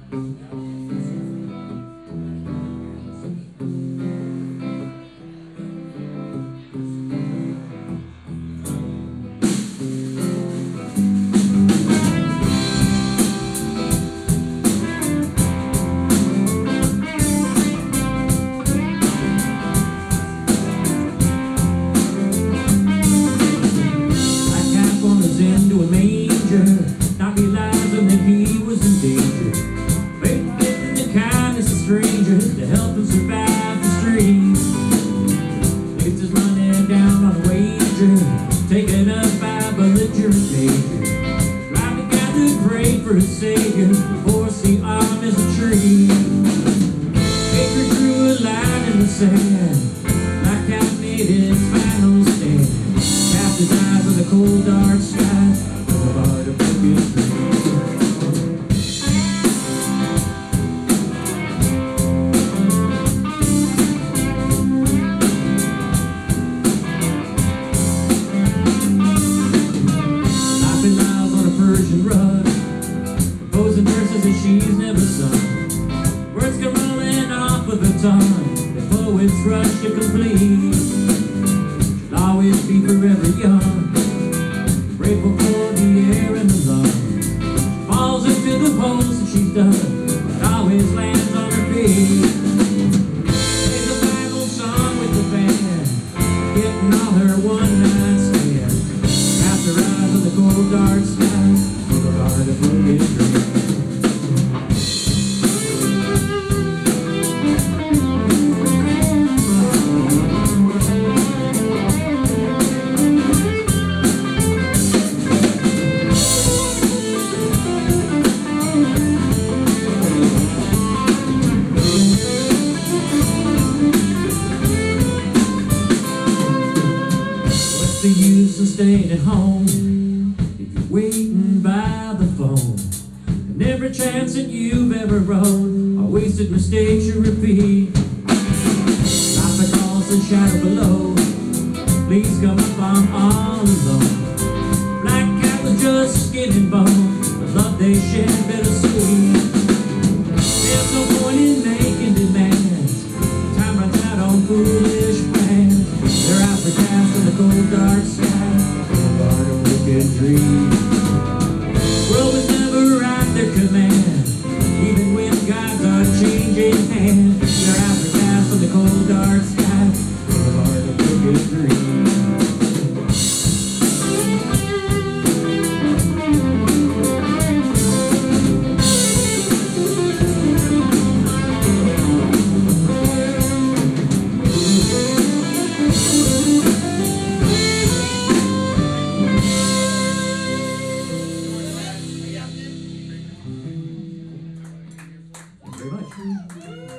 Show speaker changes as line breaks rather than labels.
Not realizing that he was in danger. Faith in the kindness of strangers to help him survive the streets. Placed his money down on a wager, taken up by a belligerent major. Driving down to pray for his savior before the armies of trees. Baker drew a line in the sand, like I made his final stand. Cast his eyes on the cold dark sky. Proposing verses that she's never sung. Words come rolling off of her tongue. The poet's rush to complete. She'll always be forever young, grateful for the air and the lungs. She falls into the holes that she's done, but always lands on her feet. Plays a Bible song with the band, getting all her one-night stand. Cast her eyes on the cold dark sky, with a heart of broken dreams. What's the use of staying at home if you're waiting by the phone? And every chance that you've ever wrote are wasted mistakes you repeat. Not because the shadow below, please come up, I'm all alone. Black cat was just skin and bone, the love they shared bittersweet. There's no point in making demands, time runs out on foolish plans. Their eyes are cast in the cold dark sky, in the heart of wicked dreams. World was never at their command, even when gods are changing hands. Their eyes are cast in the cold dark sky, in the heart of wicked dreams. Very much.